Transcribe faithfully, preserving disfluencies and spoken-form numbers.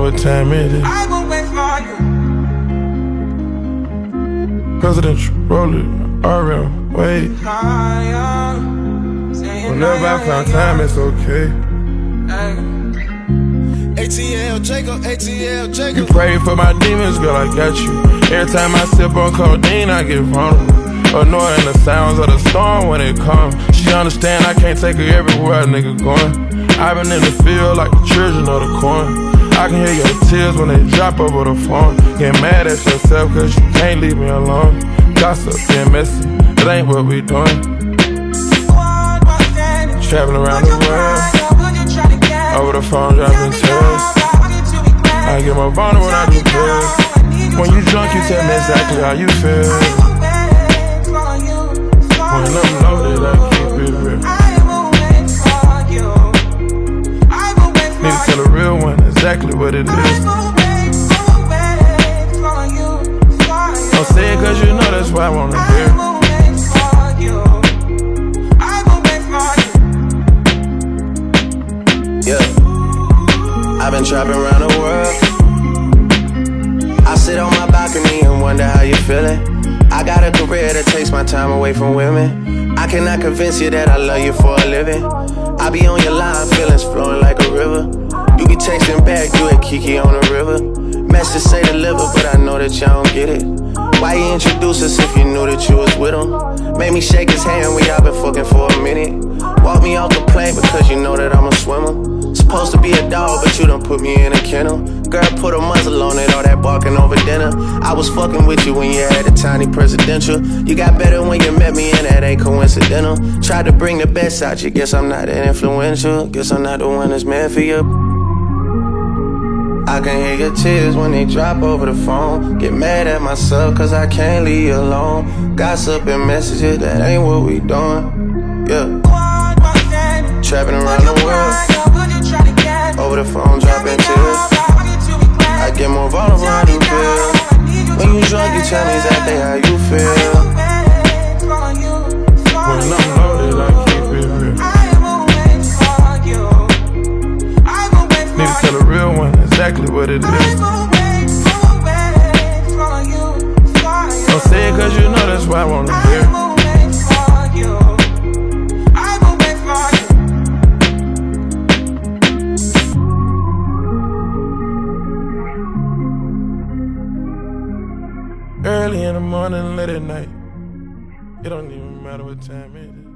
what time it is. I will wait for you. Presidential roller, R M, wait. Whenever I found time, it's okay. A T L Jacob, A T L Jacob. You pray for my demons, girl, I got you. Every time I sip on codeine, I get vulnerable. Annoying the sounds of the storm when it comes. She understand I can't take her everywhere a nigga going. I've been in the field like the children of the corn. I can hear your tears when they drop over the phone. Get mad at yourself cause you can't leave me alone. Gossip and messy, it ain't what we doing. Traveling around the world, over the phone dropping tears. I get more vulnerable when I do pills. When you drunk you tell me exactly how you feel. When I'm loaded I keep it real. Need to tell a real one exactly what it is. Don't say it cause you know that's why I wanna hear. Yeah, I've been trapping around the world. I sit on my balcony and wonder how you feeling. I got a career that takes my time away from women. I cannot convince you that I love you for a living. I be on your line, feelings flowing like a river. You be texting back, you and Kiki on the river. Message say deliver, but I know that y'all don't get it. Why you introduce us if you knew that you was with him? Made me shake his hand, we all been fucking for a minute. Walk me off the plane because you know that I'm a swimmer. Supposed to be a dog, but you done put me in a kennel. Girl, put a muzzle on it, all that barking over dinner. I was fucking with you when you had a tiny presidential. You got better when you met me, and that ain't coincidental. Tried to bring the best out you, guess I'm not that influential. Guess I'm not the one that's meant for you. I can hear your tears when they drop over the phone. Get mad at myself cause I can't leave you alone. Gossip and messages, that ain't what we doing. Yeah. Trapping around the world, over the phone dropping tears. I get more vulnerable when I do pills. When you drunk you tell me exactly how you feel. When I'm loaded I keep it real. Need to tell a real one exactly what it is. Don't say it cause you know that's why I wanna hear. Early in the morning, late at night. It don't even matter what time it is.